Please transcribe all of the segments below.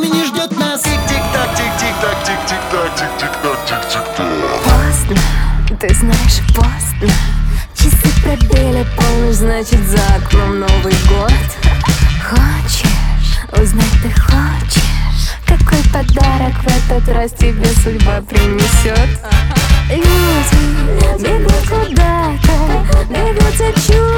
Времени ждет нас. Тик-тик-так, тик-тик-так, тик-тик-так, тик-тик-так, тик-тик-так. Поздно, ты знаешь, поздно. Часы пробили полночь, значит за окном Новый год. Хочешь, узнать ты хочешь, какой подарок в этот раз тебе судьба принесет? Люди бегут куда-то, бегут за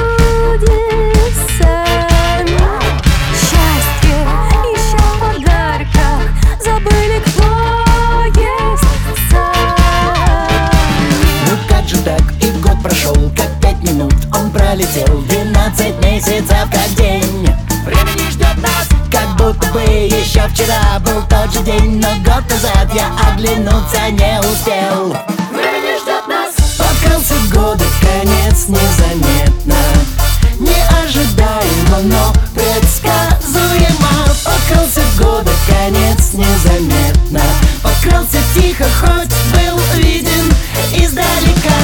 чудесами. Счастье ища в подарках, забыли, кто есть сам. Ну как же так, и год прошел, как 5 минут он пролетел, 12 месяцев как день. Времени ждет нас, как будто бы еще вчера был тот же день, но год назад я оглянуться не успел. Времени ждет нас. Покрылся года конец незаметно, неожидаемо, но предсказуемо. Покрылся года конец незаметно, покрылся тихо, хоть был виден издалека.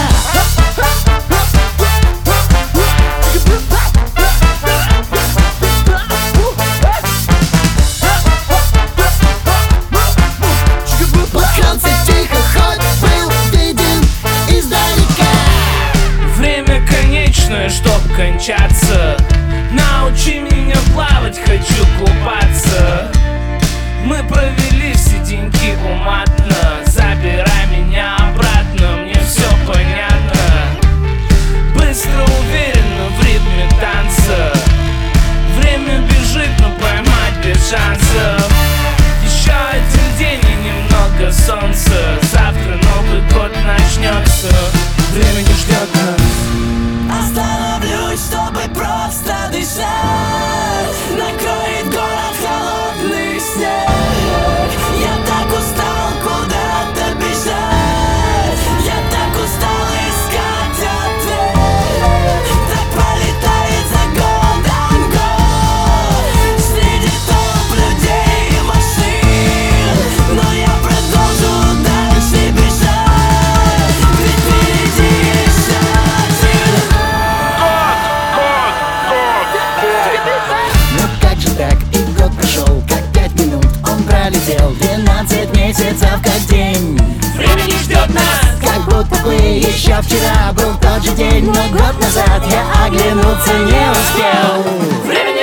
Покрылся тихо, хоть был виден издалека. Время конечное, чтоб кончаться. Научи меня плавать, хочу купаться. Мы провели все деньги уматно. Забирай меня обратно, мне все понятно. Быстро, уверенно, в ритме танца. Время бежит, но поймать без шансов. Еще один день и немного солнца. Завтра Новый год начнется. Время не ждет нас. Остановлюсь, чтобы просто дышать. Накроет город холодный снег. Я так устал куда-то бежать. Я так устал искать ответ. Так пролетает за годом год среди толп людей и машин. Но я продолжу дальше бежать. Ведь впереди еще один. Ну как же так, и год прошел, как 5 минут он пролетел, 12 месяцев как день. Время не ждет нас. Как будто бы еще вчера был тот же день, но год назад я оглянуться не успел. Время не